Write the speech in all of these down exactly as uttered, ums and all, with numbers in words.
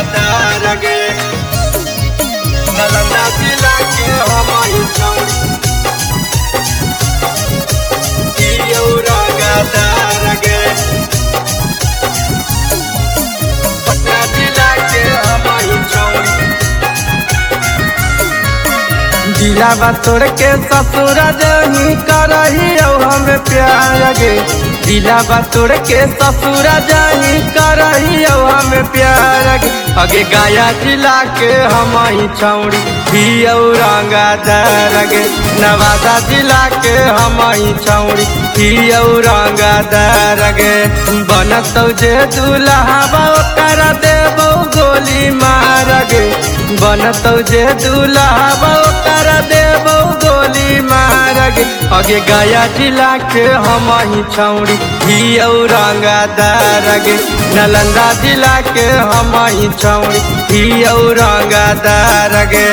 औरंगाबाद गे नालंदा जिला के हमारी छौड़ी औरंगाबाद गे पटना जिला के हमारी छौड़ी जिला बा तोड़ के ससुर जही करही हमें प्यार गे जिला बा तोड़ के ससुर जही करही हमें प्यार गे अगे गया जिला के हमारी छौड़ी भी औरंगाबाद गे नवादा जिला के हमारी छौड़ी भी औरंगाबाद गे बनतौ जे दूल्हा ओकर देबौ गोली मार गे बनतौ जे दूल्हा ओकर देबौ गोली मार गे अगे गया जिला के हमारी छौड़ी भी औरंगाबाद गे नालंदा जिला के हमारी छौड़ी भी औरंगाबाद गे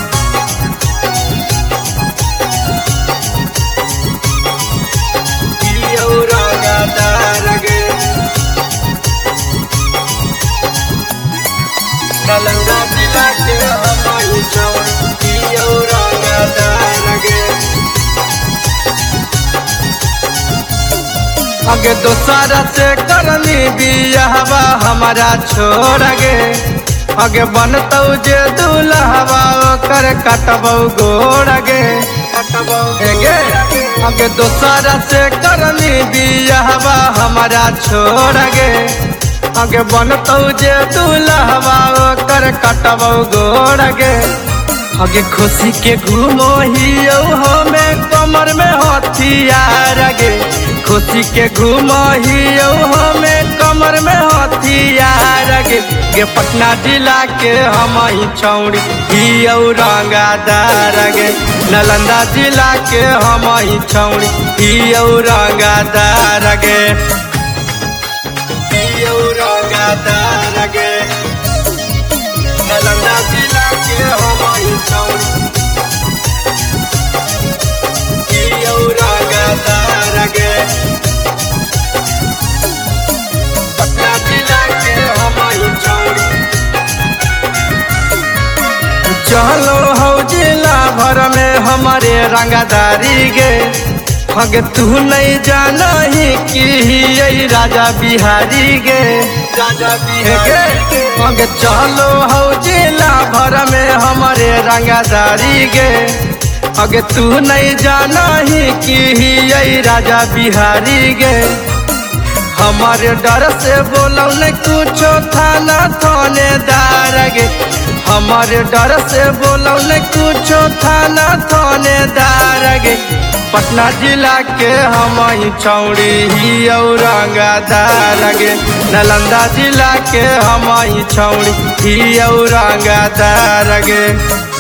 औरंगाबाद गे नालंदा जिला के हमारी छौड़ी औरंगाबाद गे अगे दोसरा से करनी बियाहवा हमारा छोड़ गे अगे बनतौ जे दूल्हा ओकर कटबौ गोड़ गे कटबौ गे अगे दोसरा से करनी बियाहवा हमारा छोड़ गे अगे बनतौ जे दूल्हा ओकर कटबौ गोड़ गे अगे खुशी के घूमो हियो हमें कमर में हथियार गे खुशी के घूमो हियो हमें कमर में हथियार गे गे पटना जिला के हमारी छौड़ी ही औरंगाबाद गे नालंदा जिला के हमारी छौड़ी ही औरंगाबाद गे औरंगाबाद गे नालंदा जिला के हमारी छौड़ी औरंगाबाद गे पटना जिला के हमारी छौड़ी चलो हो जिला भर में हमारे रंगदारी गे अगे तू नहीं जाना ही कि यही राजा बिहारी गे राजा बिहारी अगे चलो हो जिला भर में हमारे रंगदारी गे अगे तू नहीं जाना ही कि यही राजा बिहारी गे हमारे डर से बोलो न कुछो थाना थानेदार गे हमारे डर से बोलो न कुछो थाना थानेदार गे पटना जिला के हमारी छौड़ी ही औरंगाबाद गे नालंदा जिला के हमारी छौड़ी ही औरंगाबाद गे।